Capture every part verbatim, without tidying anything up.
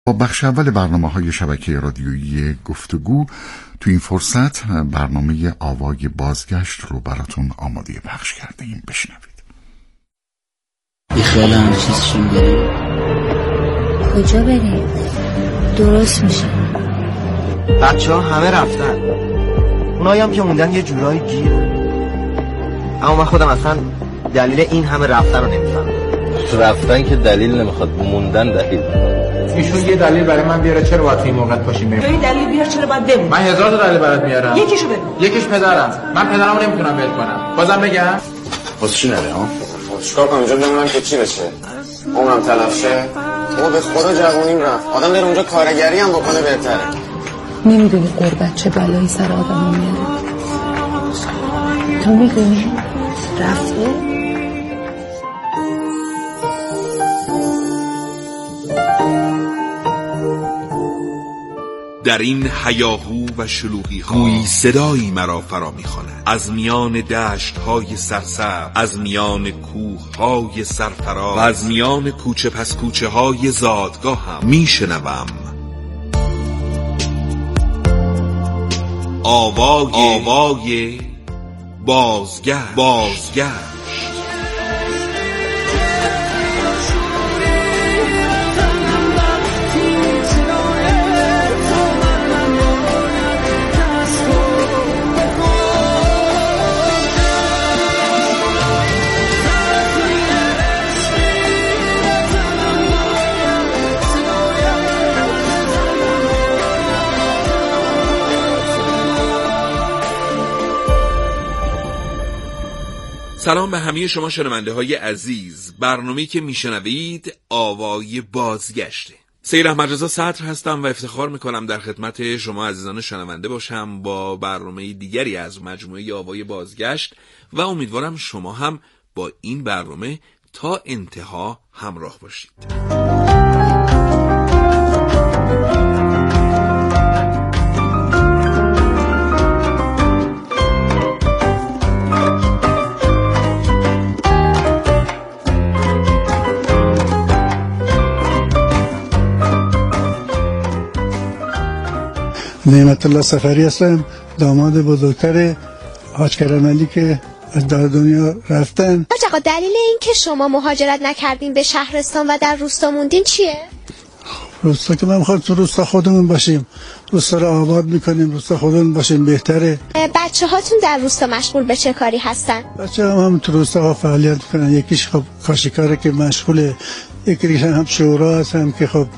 با بخش اول برنامه‌های شبکه رادیویی گفتگو تو این فرصت برنامه آوای بازگشت رو براتون آماده پخش کرده ایم. بشنوید. بی خیال همه چیزشون بریم. کجا بریم؟ درست میشه. بچه ها همه رفتن، اونایی هم که موندن یه جورایی گیرن. اما من خودم اصلا دلیل این همه رفتن رو نمیفهمم. رفتن که دلیل نمیخواد، موندن دلیل میخواد. ایشون یه دلیل برای من بیاره چرا باید این موقع پاشیم بریم. یه دلیل بیار چرا باید بمونیم. من هزار تا دلیل برات میارم. یکیشو بگو. یکیش پدرم. من پدرمو نمیتونم ول کنم. بازم بگم؟ واسه چی نره ها؟ چیکار کنم اونجا بمونم که چی بشه؟ عمرم تلف شه. ما به خدا جوونیم رفت. آدم بره اونجا کارگری هم بکنه بهتره. نمیدونی غربت چه بلایی سر آدمو میاره. تو میدونی؟ رفته؟ در این هیاهو و شلوغی ها گویی صدایی مرا فرا می‌خواند. از میان دشت های سرسبز، از میان کوه های سرفراز و از میان کوچه پس کوچه های زادگاه هم میشنوم آوای آوای بازگشت بازگشت سلام به همه شما شنونده های عزیز. برنامه‌ای که میشنوید آوای بازگشته. سید احمدرضا صدر هستم و افتخار میکنم در خدمت شما عزیزان شنونده باشم با برنامه دیگری از مجموعه آوای بازگشت و امیدوارم شما هم با این برنامه تا انتها همراه باشید. نعمت الله سفری هستم، داماد بزرگتر حاج کرم علی که از دار دنیا رفتن. حاج آقا دلیل این که شما مهاجرت نکردین به شهرستان و در روستا موندین چیه؟ روستا که من میخواد تو روستا خودمون باشیم، روستا رو آباد میکنیم، روستا خودمون باشیم بهتره. بچه هاتون در روستا مشغول به چه کاری هستن؟ بچه هم, هم تو روستا ها فعالیت میکنن. یکیش خب کاشیکاره که مشغوله، یکیش هم شورا هست هم که خب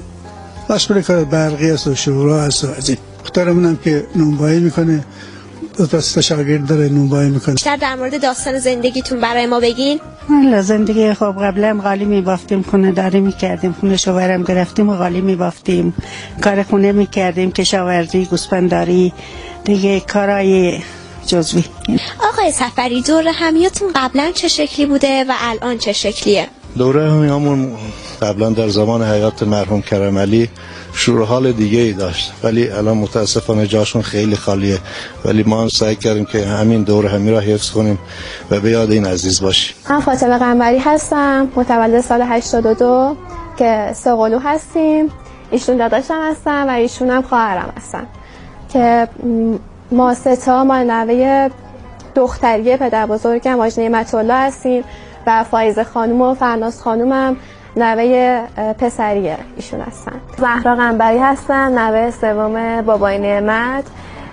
مشغول کار برقی است و شورا هست و از این. دخترمون هم که نونبایی میکنه، دو تا سه شاگرد داره نونبایی میکنه. بیشتر در مورد داستان زندگیتون برای ما بگین. والا زندگی خب قبلا قالی میبافتیم، خونه داری میکردیم، خونه شوهرم گرفتیم و قالی میبافتیم، کار خونه میکردیم، کشاورزی، گوسفنداری، دیگه کارهای جزوی. آقای سفری دور همیاتون قبلا چه شکلی بوده و الان چه شکلیه؟ دوره همیامون قبلا در زمان حیات مرحوم کرم علی شور حال دیگه ای داشت، ولی الان متاسفانه جاشون خیلی خالیه، ولی ما هم سعی کردیم که همین دور همی را حفظ کنیم و به یاد این عزیز باشیم. من فاطمه قنبری هستم، متولد سال هشتاد و دو که سه قلو هستیم. ایشون داداشم هستن و ایشون هم خواهرم هستن که ما سه تا ما نوه دختری پدر بزرگم حاج نعمت الله هستیم و فایزه خانم و فرناز خانم هم نوه پسریه ایشون هستن. زهرا قنبری هستم، نوه سوم بابای نعمت.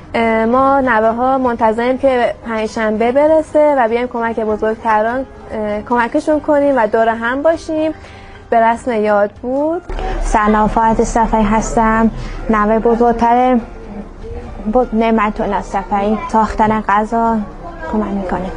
ما نوه ها منتظریم که پنجشنبه برسه و بیایم کمک بزرگتران کمکشون کنیم و دور هم باشیم به رسم یاد بود. سلام، فاطمه صفایی هستم، نوه بزرگتر نعمت الله صفایی. ساختن غذا کمک میکنیم.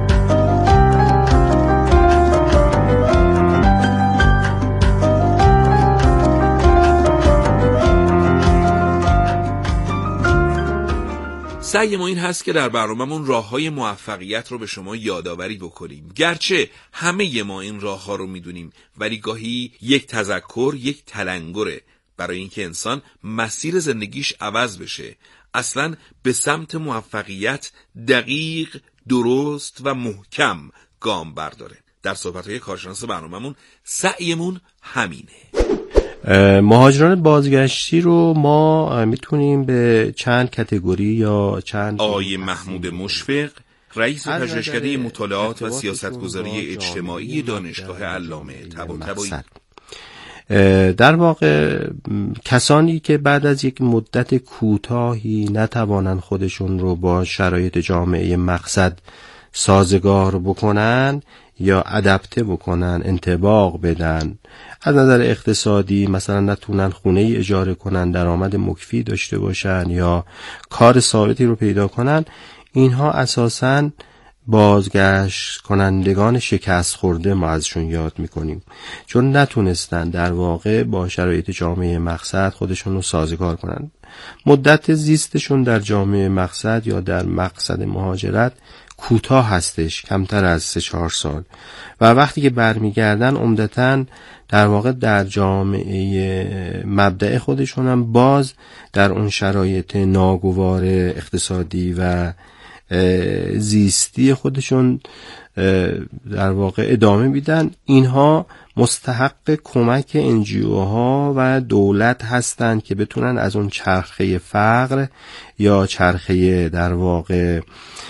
سعی ما این هست که در برنامه‌مون راه‌های موفقیت رو به شما یادآوری بکنیم. گرچه همه ما این راه‌ها رو می‌دونیم، ولی گاهی یک تذکر، یک تلنگره برای اینکه انسان مسیر زندگیش عوض بشه، اصلاً به سمت موفقیت دقیق، درست و محکم گام برداره. در صحبت‌های کارشناس برنامه‌مون سعیمون همینه. مهاجران بازگشتی رو ما میتونیم به چند کاتگوری یا چند آقای محمود مشفق، رئیس پژوهشکده مطالعات و سیاستگذاری اجتماعی دانشگاه علامه طباطبایی. در واقع کسانی که بعد از یک مدت کوتاهی نتوانند خودشون رو با شرایط جامعه مقصد سازگار بکنن یا ادپته بکنن، انطباق بدن، از نظر اقتصادی مثلا نتونن خونه ای اجاره کنن، درآمد مکفی داشته باشن یا کار ثابتی رو پیدا کنن، اینها اساساً بازگشت کنندگان شکست خورده ما ازشون یاد میکنیم، چون نتونستن در واقع با شرایط جامعه مقصد خودشون رو سازگار کنن. مدت زیستشون در جامعه مقصد یا در مقصد مهاجرت کوتاه هستش، کمتر از سه چهار سال، و وقتی که برمیگردن عمدتاً در واقع در جامعه مبدأ خودشون هم باز در اون شرایط ناگوار اقتصادی و زیستی خودشون در واقع ادامه میدن. اینها مستحق کمک انجیو ها و دولت هستند که بتونن از اون چرخه فقر یا چرخه در واقع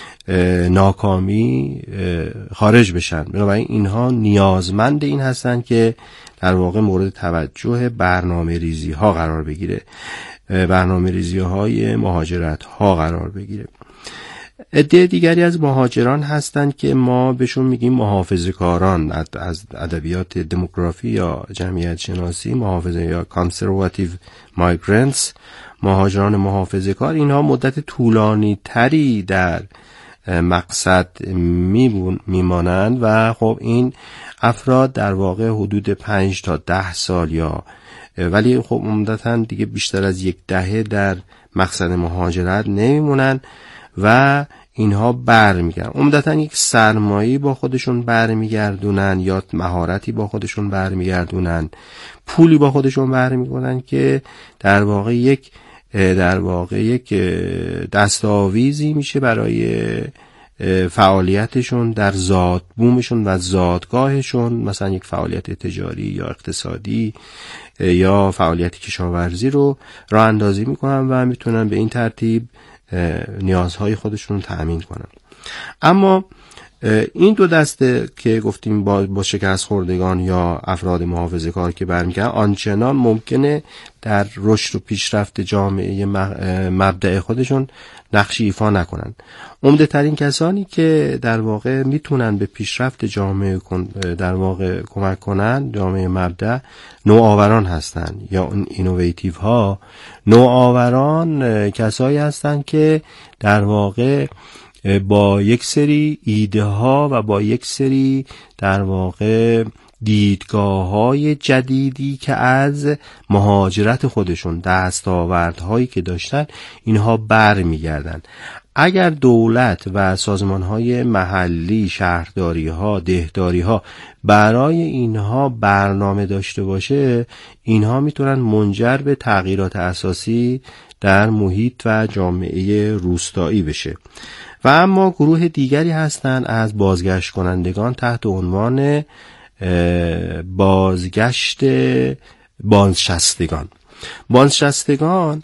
ناکامی خارج بشن. بنابراین اینها نیازمند این هستند که در واقع مورد توجه برنامه ریزی ها قرار بگیره، برنامه ریزی های مهاجرت ها قرار بگیره. عده دیگری از مهاجران هستند که ما بهشون میگیم محافظه‌کاران، از ادبیات دموگرافی یا جمعیت شناسی، محافظه یا کانسرواتیو مایگرنتس، مهاجران محافظه‌کار. اینها مدت طولانی تری در مقصد میمانند و خب این افراد در واقع حدود پنج تا ده سال یا ولی خب عمدتاً دیگه بیشتر از یک دهه در مقصد مهاجرت نمیمونن و اینها برمیگردن. عمدتاً یک سرمایه‌ای با خودشون برمیگردونن یا مهارتی با خودشون برمیگردونن، پولی با خودشون برمیگردونن که در واقع یک در واقع یک دستاویزی میشه برای فعالیتشون در زاد بومشون و زادگاهشون، مثلا یک فعالیت تجاری یا اقتصادی یا فعالیت کشاورزی رو راه اندازی میکنن و میتونن به این ترتیب نیازهای خودشون رو تأمین کنن. اما این دو دسته که گفتیم با, با شکست خوردگان یا افراد محافظه کار که برمیگردن آنچنان ممکنه در رشد و پیشرفت جامعه مبدأ خودشون نقشی ایفا نکنن. عمده ترین کسانی که در واقع میتونن به پیشرفت جامعه در واقع کمک کنن، جامعه مبدأ، نوآوران هستن یا اون اینوویتیو ها. نوآوران کسایی هستن که در واقع با یک سری ایده ها و با یک سری در واقع دیدگاه های جدیدی که از مهاجرت خودشون، دستاوردهایی که داشتن، اینها بر میگردن. اگر دولت و سازمان های محلی، شهرداری ها، دهداری ها برای اینها برنامه داشته باشه، اینها میتونن منجر به تغییرات اساسی در محیط و جامعه روستایی بشه. و اما گروه دیگری هستند از بازگشت کنندگان تحت عنوان بازگشت بازنشستگان. بازنشستگان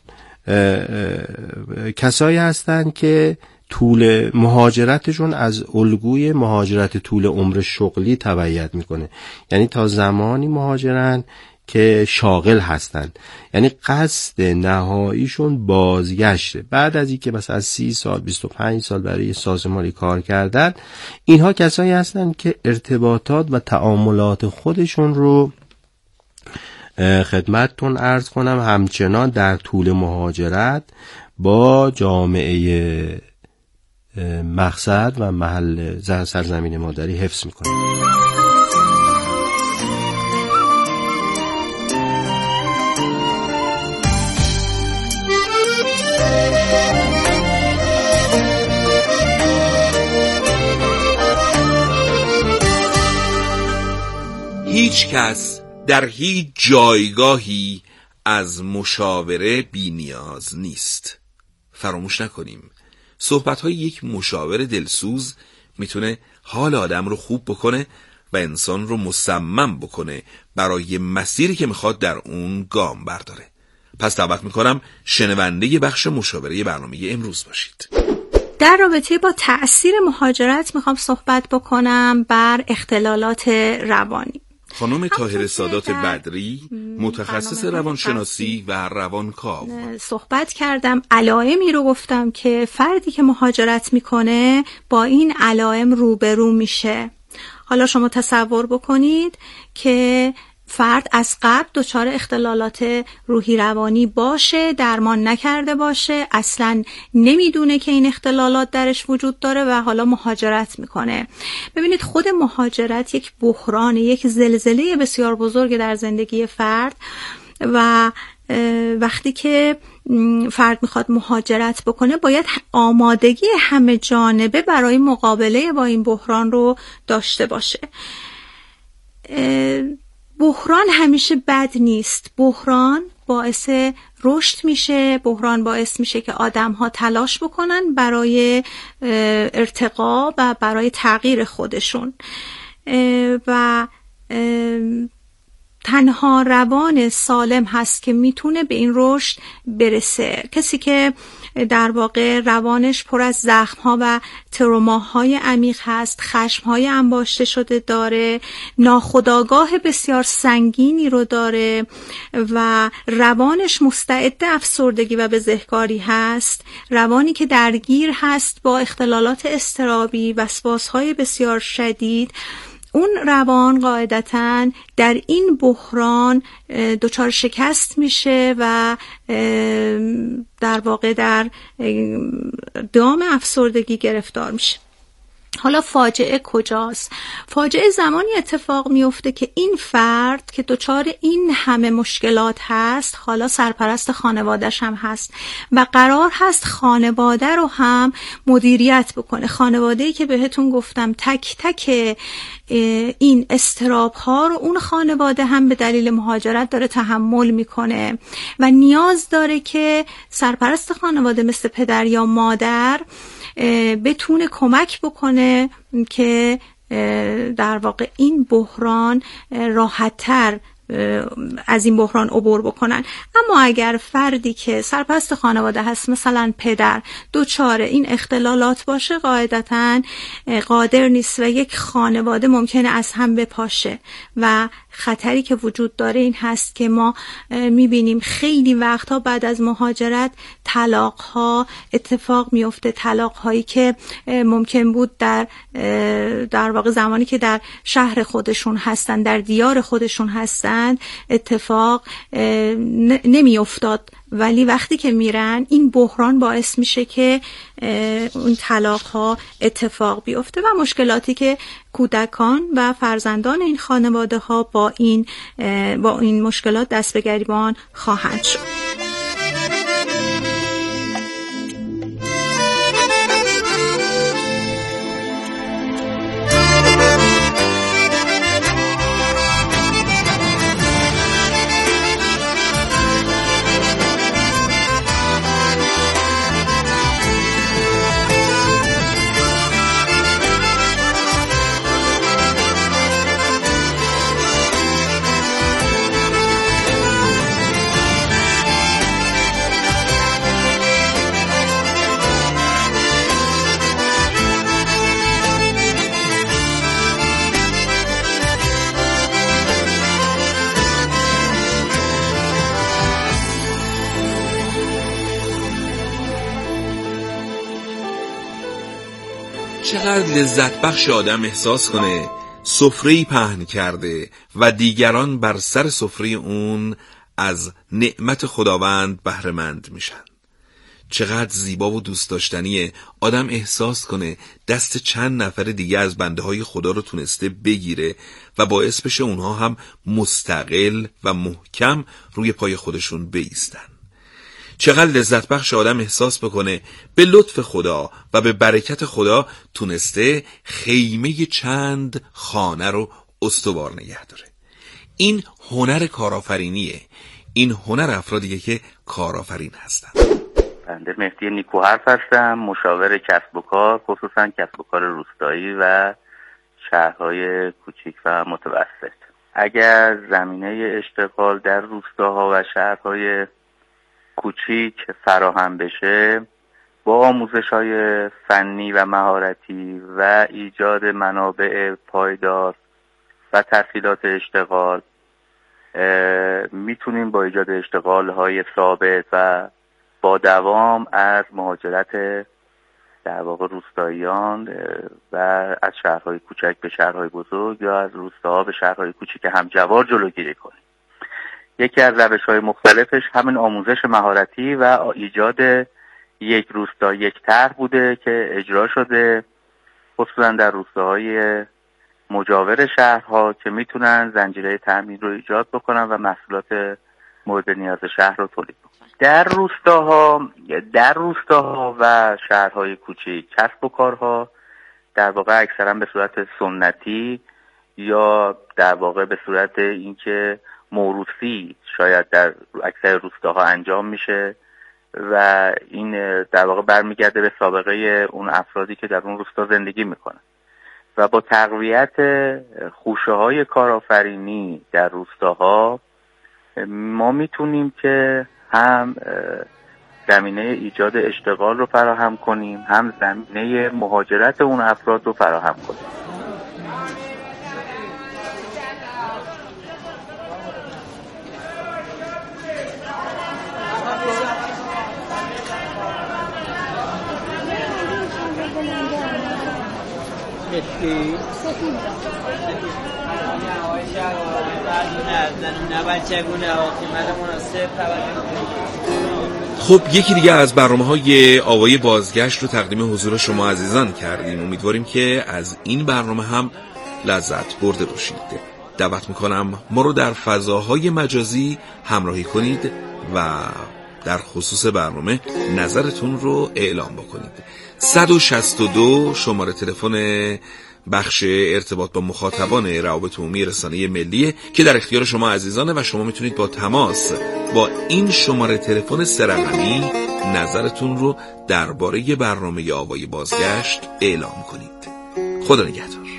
کسایی هستند که طول مهاجرتشون از الگوی مهاجرت طول عمر شغلی تبعیت میکنه، یعنی تا زمانی مهاجرن که شاغل هستند، یعنی قصد نهاییشون بازگشته. بعد از اینکه مثلا سی سال بیست و پنج سال برای سازمانی کار کردن، اینها کسایی هستند که ارتباطات و تعاملات خودشون رو خدمتتون عرض کنم همچنان در طول مهاجرت با جامعه مقصد و محل سرزمین مادری حفظ میکنن. هیچ کس در هیچ جایگاهی از مشاوره بی نیاز نیست. فراموش نکنیم صحبت‌های یک مشاور دلسوز میتونه حال آدم رو خوب بکنه و انسان رو مصمم بکنه برای مسیری که میخواد در اون گام برداره. پس دعوت میکنم شنونده بخش مشاوره برنامه امروز باشید. در رابطه با تأثیر مهاجرت میخوام صحبت بکنم بر اختلالات روانی. خانم طاهره سادات بدری، متخصص روانشناسی و روانکاو، صحبت کردم، علائمی رو گفتم که فردی که مهاجرت میکنه با این علائم روبرو میشه. حالا شما تصور بکنید که فرد از قبل دچار اختلالات روحی روانی باشه، درمان نکرده باشه، اصلا نمیدونه که این اختلالات درش وجود داره و حالا مهاجرت میکنه. ببینید خود مهاجرت یک بحران، یک زلزله بسیار بزرگ در زندگی فرد و وقتی که فرد میخواد مهاجرت بکنه باید آمادگی همه جانبه برای مقابله با این بحران رو داشته باشه. بحران همیشه بد نیست. بحران باعث رشد میشه، بحران باعث میشه که آدم‌ها تلاش بکنن برای ارتقا و برای تغییر خودشون و تنها روان سالم هست که میتونه به این رشد برسه. کسی که در واقع روانش پر از زخم‌ها و تروماهای عمیق هست، خشم‌های انباشته شده داره، ناخودآگاه بسیار سنگینی رو داره و روانش مستعد افسردگی و بزهکاری هست، روانی که درگیر هست با اختلالات اضطرابی، وسواس‌های بسیار شدید، اون روان قاعدتاً در این بحران دچار شکست میشه و در واقع در دام افسردگی گرفتار میشه. حالا فاجعه کجاست؟ فاجعه زمانی اتفاق میفته که این فرد که دچار این همه مشکلات هست حالا سرپرست خانواده‌اش هم هست و قرار هست خانواده رو هم مدیریت بکنه. خانواده‌ای که بهتون گفتم تک تک این اضطراب ها رو اون خانواده هم به دلیل مهاجرت داره تحمل میکنه و نیاز داره که سرپرست خانواده مثل پدر یا مادر بتونه کمک بکنه که در واقع این بحران راحت‌تر از این بحران عبور بکنن. اما اگر فردی که سرپرست خانواده هست مثلا پدر دچار این اختلالات باشه قاعدتاً قادر نیست و یک خانواده ممکنه از هم بپاشه و خطری که وجود داره این هست که ما میبینیم خیلی وقتها بعد از مهاجرت طلاق ها اتفاق میفته، طلاق هایی که ممکن بود در در واقع زمانی که در شهر خودشون هستن، در دیار خودشون هستن اتفاق نمی افتاد، ولی وقتی که میرن این بحران باعث میشه که اون طلاق ها اتفاق بیفته و مشکلاتی که کودکان و فرزندان این خانواده ها با این با این مشکلات دست به گریبان خواهند شد. چقدر لذت بخش آدم احساس کنه سفره‌ای پهن کرده و دیگران بر سر سفره اون از نعمت خداوند بهره مند میشن. چقدر زیبا و دوست داشتنیه آدم احساس کنه دست چند نفر دیگه از بنده های خدا رو تونسته بگیره و باعث بشه اونها هم مستقل و محکم روی پای خودشون بایستن. چقدر لذت بخش آدم احساس بکنه به لطف خدا و به برکت خدا تونسته خیمه چند خانه رو استوار نگه داره. این هنر کارآفرینیه. این هنر افرادیه که کارآفرین هستن. بنده مهدی نیکو حرف هستم، مشاور کسب و کار، خصوصا کسب و کار روستایی و شهرهای کوچیک و متوسط. اگر زمینه اشتغال در روستاها و شهرهای کوچیک فراهم بشه با آموزش‌های فنی و مهارتی و ایجاد منابع پایدار و تسهیلات اشتغال، میتونیم با ایجاد اشتغال‌های ثابت و با دوام از مهاجرت در واقع روستاییان و از شهرهای کوچک به شهرهای بزرگ یا از روستاها به شهرهای کوچک همجوار جلوگیری کنیم. یکی از روش‌های مختلفش همین آموزش مهارتی و ایجاد یک روستا یک طرح بوده که اجرا شده خصوصا در روستاهای مجاور شهرها که میتونن زنجیره تامین رو ایجاد بکنن و محصولات مورد نیاز شهر رو تولید بکنن. در روستاها در روستاها و شهرهای کوچیک کسب و کارها در واقع اکثرا به صورت سنتی یا در واقع به صورت اینکه موروثی شاید در اکثر روستاها انجام میشه و این در واقع برمیگرده به سابقه اون افرادی که در اون روستا زندگی میکنن و با تقویت خوشه های کارآفرینی در روستاها ما میتونیم که هم زمینه ایجاد اشتغال رو فراهم کنیم هم زمینه مهاجرت اون افراد رو فراهم کنیم. خب یکی دیگه از برنامه‌های آوای بازگشت رو تقدیم حضور شما عزیزان کردیم. امیدواریم که از این برنامه هم لذت برده باشید. دعوت میکنم ما رو در فضاهای مجازی همراهی کنید و در خصوص برنامه نظرتون رو اعلام بکنید. صد و شصت و دو شماره تلفن بخش ارتباط با مخاطبان روابط عمومی رسانه ملیه که در اختیار شما عزیزانه و شما میتونید با تماس با این شماره تلفن سه رقمی نظرتون رو درباره برنامه آوای بازگشت اعلام کنید. خدا نگهدار.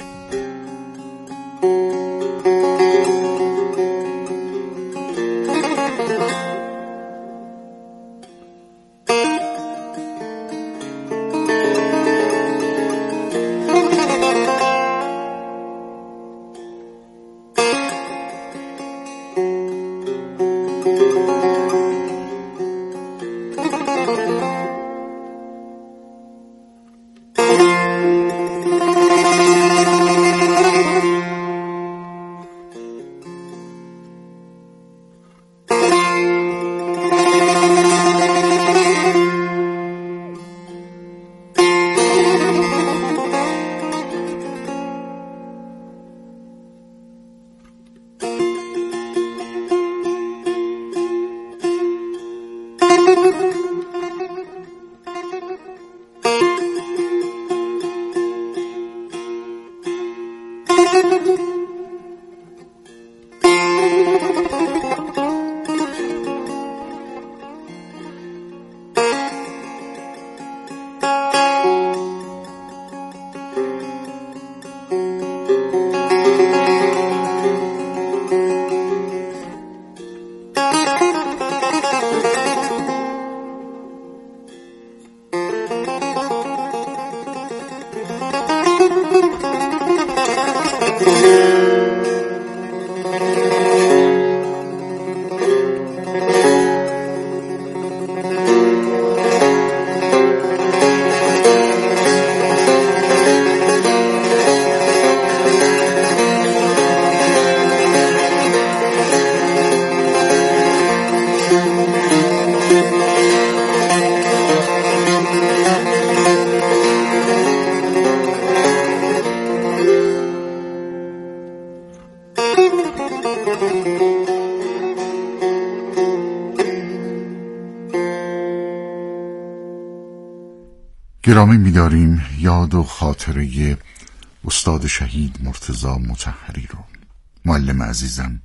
گرامی می‌داریم یاد و خاطره استاد شهید مرتضی مطهری رو. معلم عزیزم،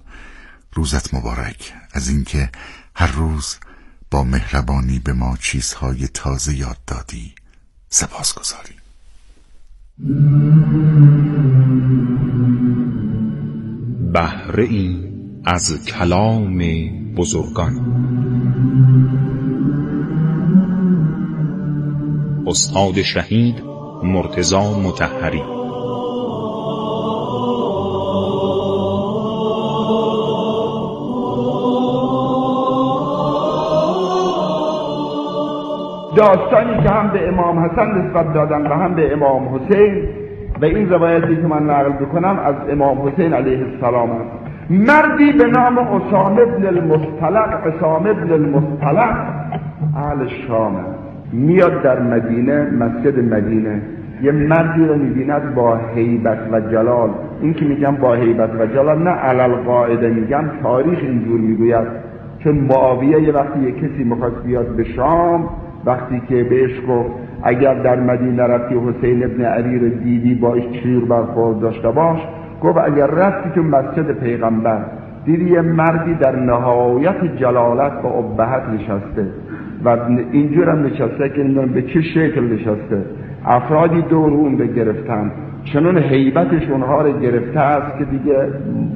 روزت مبارک. از اینکه هر روز با مهربانی به ما چیزهای تازه یاد دادی سپاسگزاریم. بهره ای از کلام بزرگان. استاد شهید مرتضی مطهری. داستانی که هم به امام حسن نسبت دادن و هم به امام حسین و این روایتی که من نقل بکنم از امام حسین علیه السلام است. مردی به نام اسامه بن المصطلق، اسامه بن المصطلق اهل شام میاد در مدینه، مسجد مدینه، یه مردی رو میبیند با هیبت و جلال. این که میگم با هیبت و جلال نه علل قاعده میگم، تاریخ اینجور میگوید، چون معاویه یه وقتی یه کسی میخواست بیاد به شام، وقتی که بهش گفت اگر در مدینه رفتی حسین ابن علی رو دیدی باش چیر برخورد داشته باش، گفت اگر رفتی تو مسجد پیغمبر دیدی یه مردی در نهایت جلالت و ابهت نشسته و اینجور هم نشسته که نمیدونم به چه شکل نشسته، افرادی دور اون رو گرفتن، چنون هیبتش اونها رو گرفته است که دیگه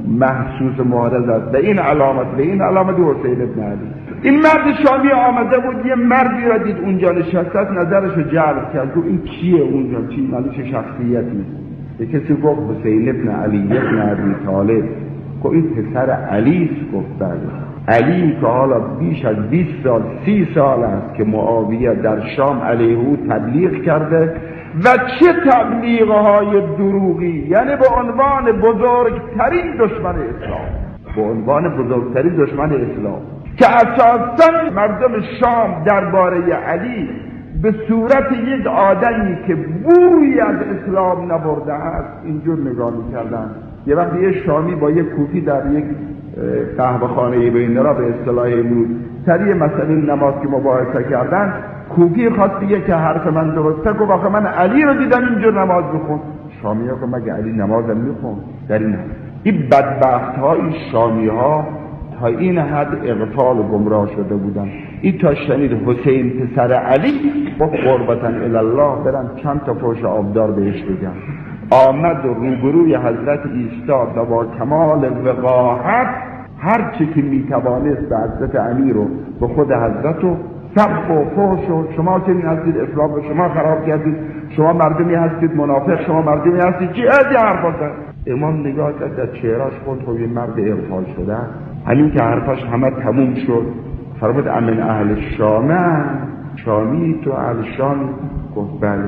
محسوس معرض است. به این علامت به این علامت حسین ابن علی. این مرد شامی آمده بود، یه مردی را دید اونجا نشسته است، نظرش رو جلب کرد، گفت این کیه اونجا، چی مالی چه شخصیتی؟ یه کسی گفت حسین ابن علی ابن ابی طالب. گفت این پسر علی است. گفت بله. علی که حالا بیش از بیست سال سی سال است که معاویه در شام علیه او تبلیغ کرده و چه تبلیغهای دروغی، یعنی به عنوان بزرگترین دشمن اسلام، به عنوان بزرگترین دشمن اسلام که اساساً مردم شام درباره علی به صورت یک آدمی که بویی از اسلام نبرده است اینجور نگاه می‌کردن. یه وقتی یه شامی با یک کوفی در یک قهوه خانه بین را به اصطلاح امروز سریع مثلا نماز که مباحثه کردن، کوفی خواست بگه که حرف من درسته، گفت آخه من علی رو دیدم اینجور نماز بخون. شامی ها که مگه علی نمازم میخون؟ در این این بدبخت های شامی ها تا این حد اغفال و گمراه شده بودن. این تا شنید حسین پسر علی با قربتن الالله برن چند تا پوش آبدار بهش بگن. آمد و روبروی حضرت ایستاد و با کمال وقاحت هر چی که میتوانست به حضرت امیر رو به خود حضرت رو سبق و فوش و شما چنین هستید، اسلام رو شما خراب کردید، شما مردمی هستید منافق، شما مردمی هستید چی از یه حرف هستن. امام نگاه کرد در چهرهاش خود خب این مرد اغفال شده. همین که حرفاش همه تموم شد فرمود امن اهل شامه، شامی تو اهل شام؟ گفت بله.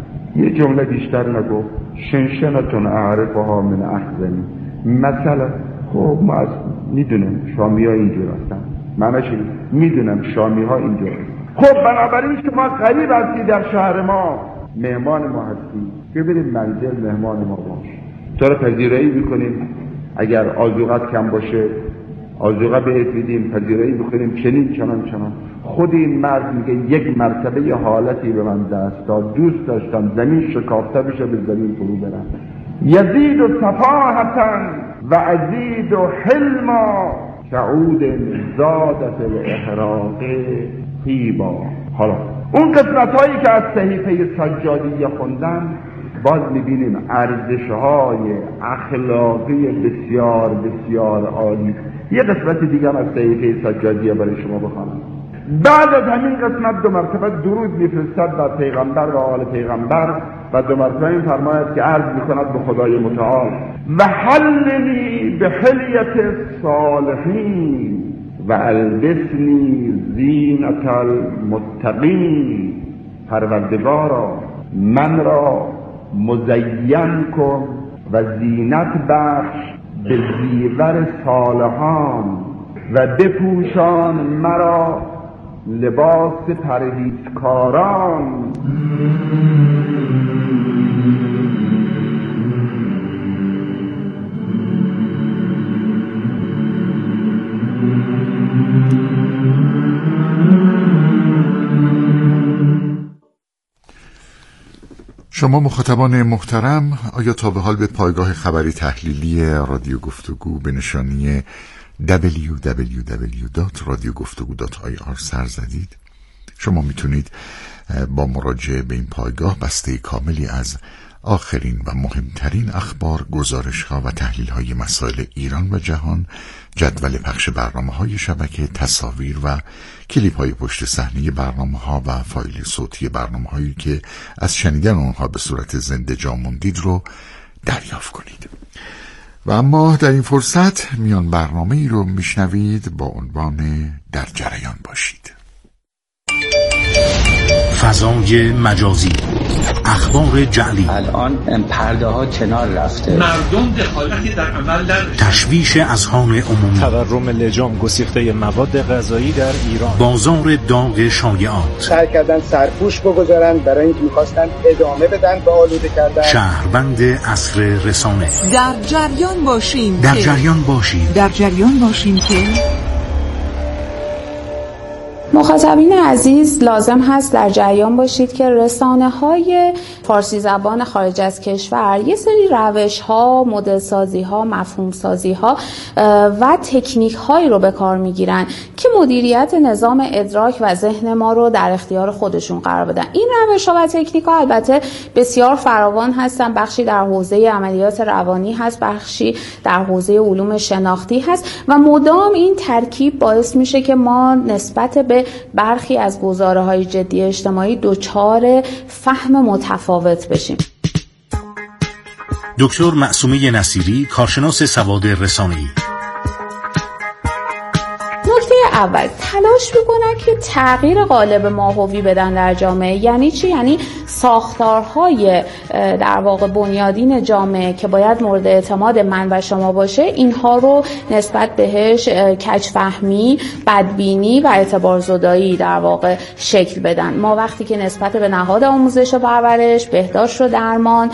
یه جمله بیشتر نگفت. شنشنتون اعرفها من احزنی. مثلا خب ما از میدونم شامی ها اینجور هستن، معنیش میدونم شامی ها اینجور هستن. خب بنابراین شما غریب هستی در شهر ما، مهمان ما هستی، که بریم منزل مهمان ما باش، تو رو پذیرایی بکنیم، اگر آذوقت کم باشه آذوقه بهت میدیم، پذیرایی بکنیم، چنین چنان چنان. خود این مرد میگه یک مرتبه یه حالتی به من دست داد، دوست داشتم زمین شکافته بشه به زمین فرو برم. یزید و صفاحتن و عزید و حلما شعود زادت الاحراق خیبا. حالا اون قسمت هایی که از صحیفه سجادیه خوندن باز میبینیم ارزش های اخلاقی بسیار بسیار عالی. یه قسمت دیگه از صحیفه سجادیه برای شما بخوانم. بعد از همین قسمت دو مرتبه درود میفرستد بر پیغمبر و آل پیغمبر و دو مرتبه این فرماید که عرض میکند به خدای متعال و حلنی به حلیت صالحین و البسنی زینت المتقین. پروردگارا من را مزین کن و زینت بخش به زیور صالحان و بپوشان مرا لباس پرهیزکاران. شما مخاطبان محترم، آیا تا به حال به پایگاه خبری تحلیلی رادیو گفتگو به نشانی دبلیو دبلیو دبلیو دات رادیو گفتگو دات آی آر سر زدید؟ شما میتونید با مراجعه به این پایگاه بسته کاملی از آخرین و مهمترین اخبار، گزارش‌ها و تحلیل‌های مسائل ایران و جهان، جدول پخش برنامه‌های شبکه، تصاویر و کلیپ‌های پشت صحنه برنامه‌ها و فایل صوتی برنامه‌هایی که از شنیدن آنها به صورت زنده جا موندید رو دریافت کنید. و اما در این فرصت میان برنامه‌ای رو میشنوید با عنوان در جریان باشید. فضای مجازی، اخبار جعلی، الان پرده ها کنار رفته، مردم دخالتی در عمل نداشتند، تشویش اذهان عمومی، تورم لجام، گسیخته مواد غذایی در ایران، بازار داغ شایعات، سعی کردن سرپوش بگذارن برای اینکه می‌خواستن ادامه بدن به آلوده کردن. شهروند عصر رسانه، در جریان باشیم در جریان باشیم در جریان باشیم که مخاطبین عزیز، لازم هست در جریان باشید که رسانه‌های فارسی زبان خارج از کشور یه سری روش‌ها، مدل‌سازی‌ها، مفهوم‌سازی‌ها و تکنیک‌هایی رو به کار می‌گیرن که مدیریت نظام ادراک و ذهن ما رو در اختیار خودشون قرار بدن. این روش‌ها و تکنیک‌ها البته بسیار فراوان هستن، بخشی در حوزه عملیات روانی هست، بخشی در حوزه علوم شناختی هست و مدام این ترکیب باعث میشه که ما نسبت به برخی از گزاره‌های جدی اجتماعی دچار فهم متفاوت بشیم. دکتر معصومه نصیری، کارشناس سواد رسانه‌ای. نکته اول، تلاش میکنن که تغییر قالب ماهوی بدن در جامعه. یعنی چی؟ یعنی ساختارهای در واقع بنیادین جامعه که باید مورد اعتماد من و شما باشه، اینها رو نسبت بهش کج‌فهمی، بدبینی و اعتبارزدایی در واقع شکل بدن. ما وقتی که نسبت به نهاد آموزش و پرورش، بهداشت و درمان،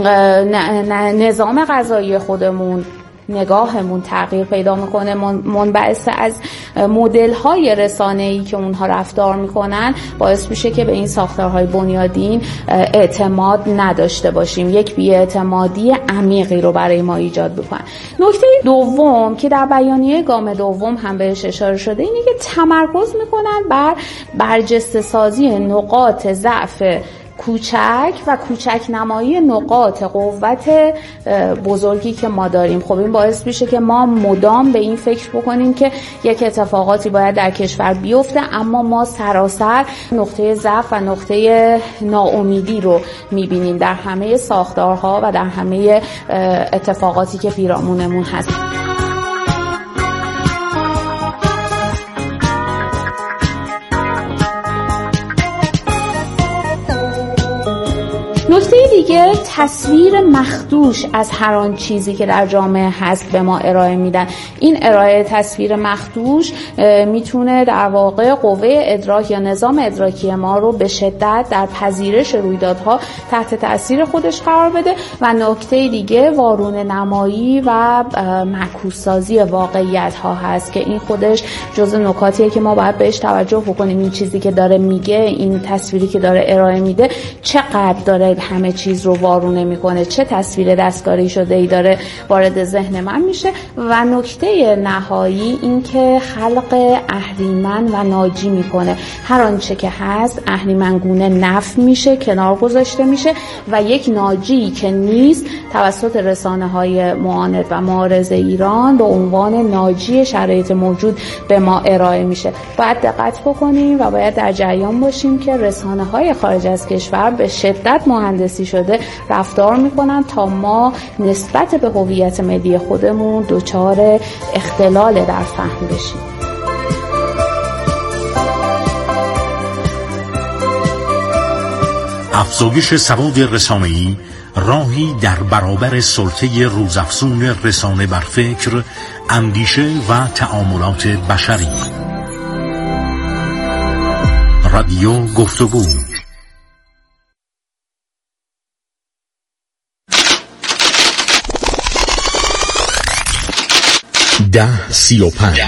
نظام غذایی خودمون، نگاهمون تغییر پیدا میکنه، منبعث از مدل‌های رسانه‌ای که اونها رفتار میکنن، باعث میشه که به این ساختارهای بنیادین اعتماد نداشته باشیم، یک بی‌اعتمادی عمیقی رو برای ما ایجاد بکنن. نکته دوم که در بیانیه گام دوم هم بهش اشاره شده اینه که تمرکز میکنن بر برجسته سازی نقاط ضعف کوچک و کوچک نمایی نقاط قوت بزرگی که ما داریم. خب این باعث میشه که ما مدام به این فکر بکنیم که یک اتفاقاتی باید در کشور بیفته، اما ما سراسر نقطه ضعف و نقطه ناامیدی رو میبینیم در همه ساختارها و در همه اتفاقاتی که پیرامونمون هست. نکته دیگه، تصویر مخدوش از هر آن چیزی که در جامعه هست به ما ارائه میدن. این ارائه تصویر مخدوش میتونه در واقع قوه ادراک یا نظام ادراکی ما رو به شدت در پذیرش رویدادها تحت تاثیر خودش قرار بده. و نکته دیگه، وارونه نمایی و معکوس سازی واقعیت ها هست که این خودش جزء نکاتیه که ما باید بهش توجه بکنیم. این چیزی که داره میگه، این تصویری که داره ارائه میده، چقدر داره همه چیز رو وارونه میکنه، چه تصویر دستکاری شده ای داره وارد ذهن من میشه. و نکته نهایی این که خلق اهریمن و ناجی میکنه. هر آنچه که هست اهریمنگونه نفی میشه، کنار گذاشته میشه و یک ناجی که نیست توسط رسانه های معاند و معارض ایران به عنوان ناجی شرایط موجود به ما ارائه میشه. باید دقت بکنیم و باید در جریان باشیم که رسانه های خارج از کشور به شدت مهندسی شده رفتار میکنن تا ما نسبت به هویت ملی خودمون دچار اختلال در فهم بشیم. افزایش سواد رسانه‌ای راهی در برابر سلطه روزافزون رسانه بر فکر، اندیشه و تعاملات بشری. رادیو گفتگو. ده سی و پنج.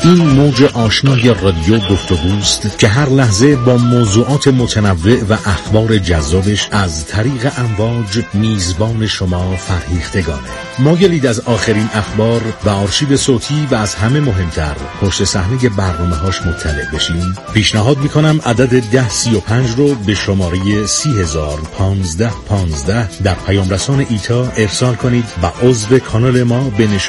این موج آشنای رادیو گفتگوست که هر لحظه با موضوعات متنوع و اخبار جذابش از طریق امواج میزبان شما فرهیختگانه. مایلید از آخرین اخبار و آرشیو صوتی و از همه مهمتر پشت صحنه برنامه‌هاش مطلع بشین؟ پیشنهاد میکنم عدد ده سی و پنج رو به شماره سی هزار پانزده پانزده در پیام رسان ایتا ارسال کنید و عضو کانال ما به نشان